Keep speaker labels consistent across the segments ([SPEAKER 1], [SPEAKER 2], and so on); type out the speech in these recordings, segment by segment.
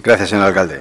[SPEAKER 1] Gracias, señor alcalde.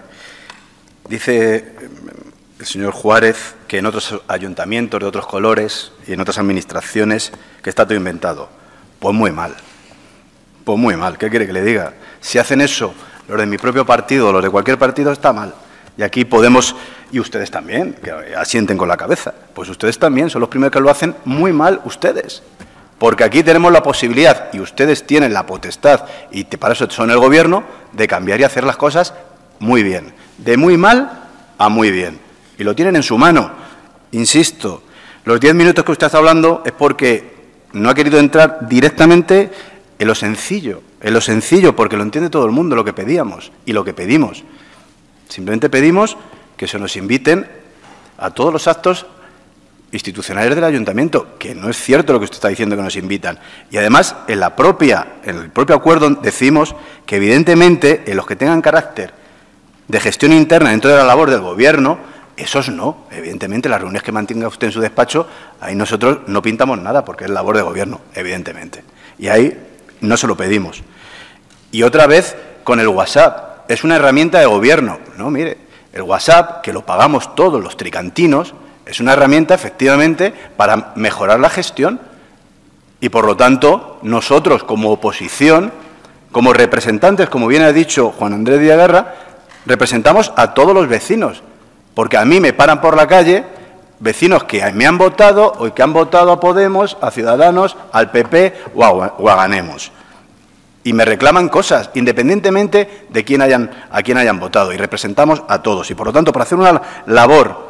[SPEAKER 1] Dice el señor Juárez que en otros ayuntamientos de otros colores y en otras administraciones que está todo inventado. Pues muy mal. Pues muy mal. ¿Qué quiere que le diga? Si hacen eso los de mi propio partido o los de cualquier partido, está mal. Y aquí Podemos, y ustedes también, que asienten con la cabeza, pues ustedes también son los primeros que lo hacen muy mal ustedes. Porque aquí tenemos la posibilidad, y ustedes tienen la potestad, y para eso son el Gobierno, de cambiar y hacer las cosas muy bien. De muy mal a muy bien. Y lo tienen en su mano. Insisto, los 10 minutos que usted está hablando es porque no ha querido entrar directamente en lo sencillo, porque lo entiende todo el mundo, lo que pedíamos y lo que pedimos. Simplemente pedimos que se nos inviten a todos los actos institucionales del ayuntamiento, que no es cierto lo que usted está diciendo que nos invitan. Y además, en el propio acuerdo decimos que evidentemente en los que tengan carácter de gestión interna dentro de la labor del Gobierno, esos no. Evidentemente, las reuniones que mantenga usted en su despacho, ahí nosotros no pintamos nada porque es labor de Gobierno, evidentemente. Y ahí no se lo pedimos. Y otra vez con el WhatsApp. Es una herramienta de Gobierno. No, mire, el WhatsApp, que lo pagamos todos los tricantinos, es una herramienta, efectivamente, para mejorar la gestión. Y, por lo tanto, nosotros, como oposición, como representantes, como bien ha dicho Juan Andrés Villaguerra, representamos a todos los vecinos. Porque a mí me paran por la calle vecinos que me han votado o que han votado a Podemos, a Ciudadanos, al PP o a Ganemos. Y me reclaman cosas, independientemente de a quién hayan votado. Y representamos a todos. Y, por lo tanto, para hacer una labor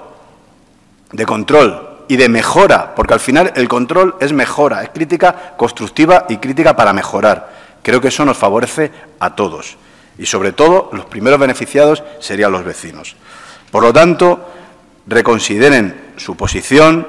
[SPEAKER 1] de control y de mejora, porque al final el control es mejora, es crítica constructiva y crítica para mejorar. Creo que eso nos favorece a todos. Y, sobre todo, los primeros beneficiados serían los vecinos. Por lo tanto, reconsideren su posición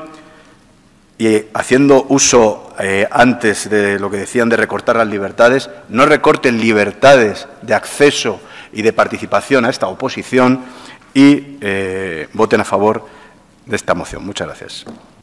[SPEAKER 1] y, haciendo uso antes de lo que decían de recortar las libertades, no recorten libertades de acceso y de participación a esta oposición y voten a favor de esta moción. Muchas gracias.